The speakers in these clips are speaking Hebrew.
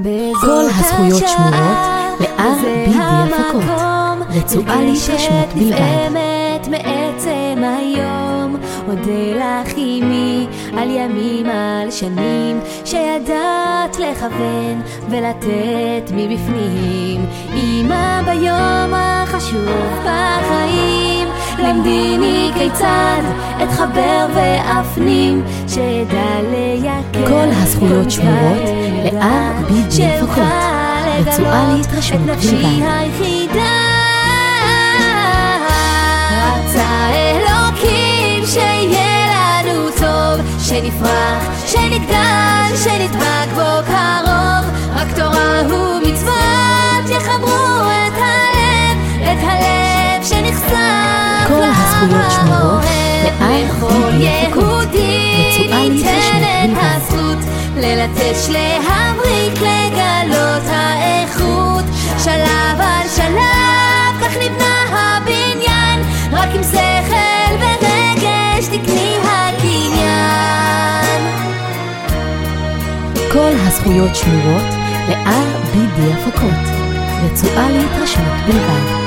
כל הזכויות שמורות ל-RBD הפקות. רצועה להתרשמות בלבד. מעצם היום אודה לך אמי על ימים, על שנים שידעת לכוון ולתת מבפנים. אמא ביום החשוב בחיים למדיני כיצד אתחבר ואפנים שידע לייקר כל הזכויות שמורות ל-RBD הפקות. רצועה להתרשמות בלבד. רצה אלוקים שיהיה לנו טוב, שנפרח, שנגדל, שנדבק בו קרוב. רק תורה ומצוות יחברו את הלב שנחשף כל הזכויות שמורות לכל יהודי ניתנת בלבד. הזכות ללטש, להבריק, לגלות האיכות. שלב על שלב כך נבנה הבניין, רק עם שכל ורגש תקני הקניין. כל הזכויות שמורות ל-RBD הפקות. רצועה להתרשמות בלבד.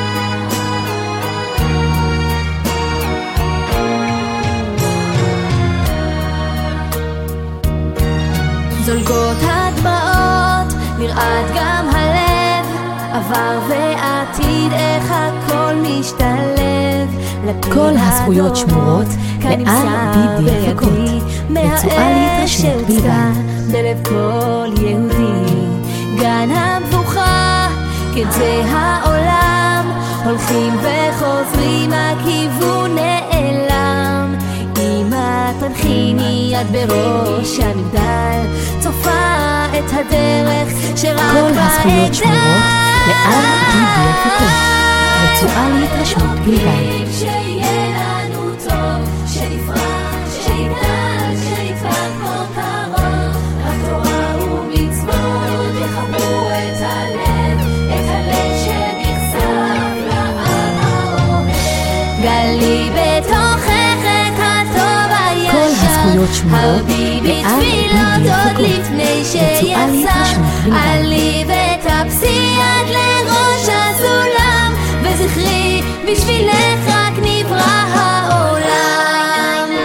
זולגות הדמעות, נרעד גם הלב, עבר ועתיד איך הכל משתלב. כל הזכויות שמורות ל-RBD הפקות. רצועה להתרשמות בלבד. בלב כל יהודי גן המבוכה, כזה העולם הולכים וחוזרים, הכיוון נעלם. אמא תנחיני יד בראש המגדל, צופה את הדרך שרק כל הזכויות שמורות ל-RBD הפקות. רצועה להתרשמות בלבד. שיהיה לנו טוב, שנפרח, שנגדל, שנדבק בו קרוב. רק תורה ומצוות יחברו את הלב שנחשף לעם האוהב. גלי בתוכך את הטוב הישר, כל הזכויות שמורות הרבי ל-RBD בתפילות עוד הפקות. לפני רצועה שיצא. להתרשמות בלבד. עלי ותפסי יד לראש הסולם, וזכרי בשבילך רק נברא העולם.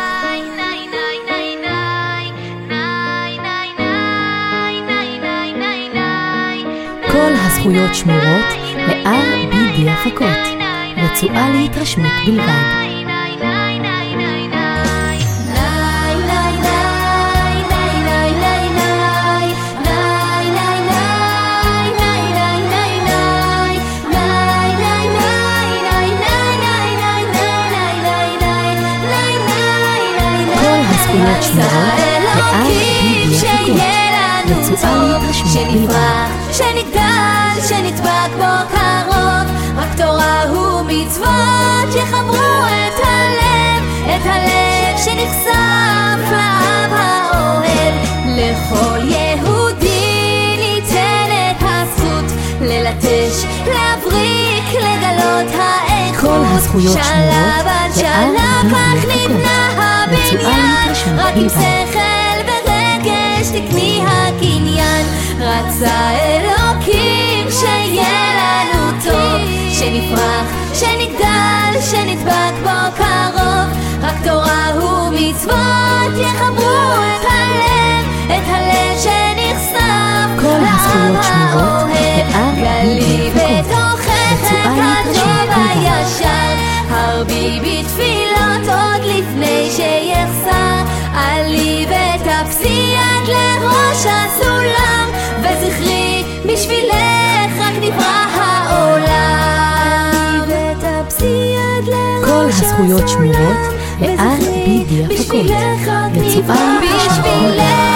כל הזכויות שמורות ל-RBD הפקות. רצועה להתרשמות בלבד. הזכויות שמורות ל-RBD הפקות. רצועה להתרשמות בלבד. שנגדל, שנדבק בו קרוב. רק תורה ומצוות יחברו את הלב שנחשף לעם האוהב. לכל יהודי ניתנת הזכות ללטש, להבריק, לגלות האיכות. כל הזכויות שלב על שלב כך נבנה הבניין, רק עם שכל ורגש תקני הקניין. רצה אלוקים שיהיה לנו טוב, שנפרח, שנגדל, שנדבק בו קרוב. רק תורה ומצוות יחברו את הלב שנחשף הזכויות שמורות ל-RBD גלי הפקות. בתוכך את רצועה הטוב להתרשמות בלבד. הישר, הרבי בתפילות עוד לפני שיחסר. עלי ותפסי יד לראש הסולם, וזכרי בשבילך רק נברא העולם. ותפסי יד לראש כל הזכויות שמורות ל-RBD הפקות. רצועה להתרשמות בלבד.